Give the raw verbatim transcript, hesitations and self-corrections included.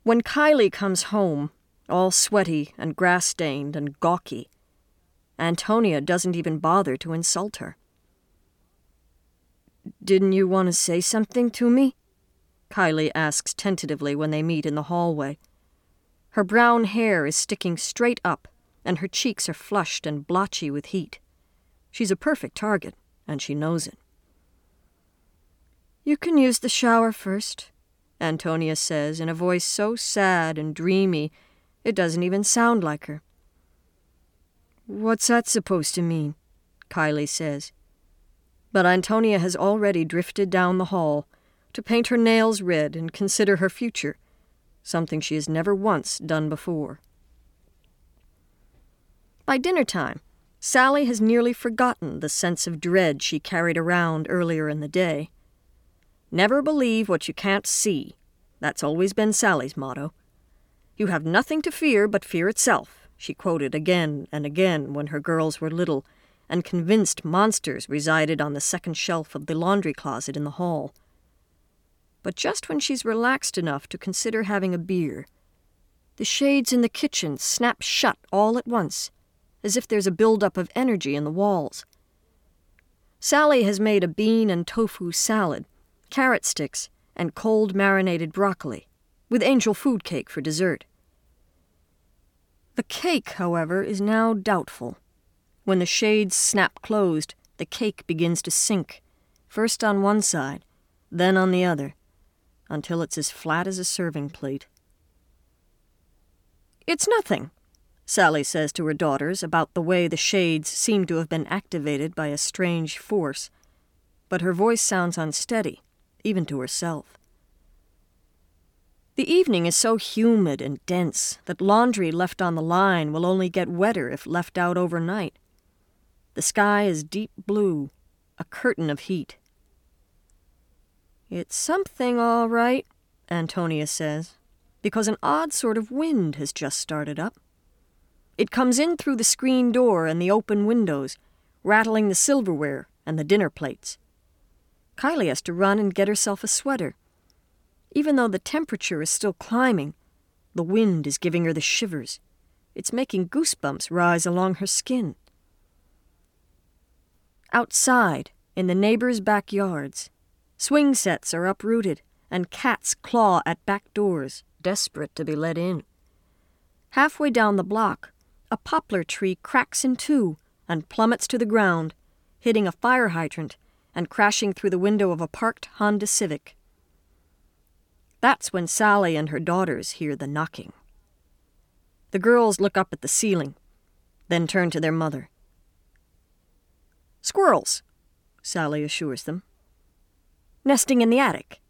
When Kylie comes home, all sweaty and grass-stained and gawky, Antonia doesn't even bother to insult her. "Didn't you want to say something to me?" Kylie asks tentatively when they meet in the hallway. Her brown hair is sticking straight up, and her cheeks are flushed and blotchy with heat. She's a perfect target, and she knows it. "You can use the shower first," Antonia says in a voice so sad and dreamy it doesn't even sound like her. "What's that supposed to mean?" Kylie says. But Antonia has already drifted down the hall to paint her nails red and consider her future, something she has never once done before. By dinner time, Sally has nearly forgotten the sense of dread she carried around earlier in the day. Never believe what you can't see. That's always been Sally's motto. You have nothing to fear but fear itself, she quoted again and again when her girls were little and convinced monsters resided on the second shelf of the laundry closet in the hall. But just when she's relaxed enough to consider having a beer, the shades in the kitchen snap shut all at once, as if there's a buildup of energy in the walls. Sally has made a bean and tofu salad, carrot sticks, and cold marinated broccoli, with angel food cake for dessert. The cake, however, is now doubtful. When the shades snap closed, the cake begins to sink, first on one side, then on the other, until it's as flat as a serving plate. "It's nothing," Sally says to her daughters about the way the shades seem to have been activated by a strange force, but her voice sounds unsteady, even to herself. The evening is so humid and dense that laundry left on the line will only get wetter if left out overnight. The sky is deep blue, a curtain of heat. "It's something, all right," Antonia says, because an odd sort of wind has just started up. It comes in through the screen door and the open windows, rattling the silverware and the dinner plates. Kylie has to run and get herself a sweater. Even though the temperature is still climbing, the wind is giving her the shivers. It's making goosebumps rise along her skin. Outside, in the neighbors' backyards, swing sets are uprooted and cats claw at back doors, desperate to be let in. Halfway down the block, a poplar tree cracks in two and plummets to the ground, hitting a fire hydrant and crashing through the window of a parked Honda Civic. That's when Sally and her daughters hear the knocking. The girls look up at the ceiling, then turn to their mother. "Squirrels," Sally assures them. "Nesting in the attic."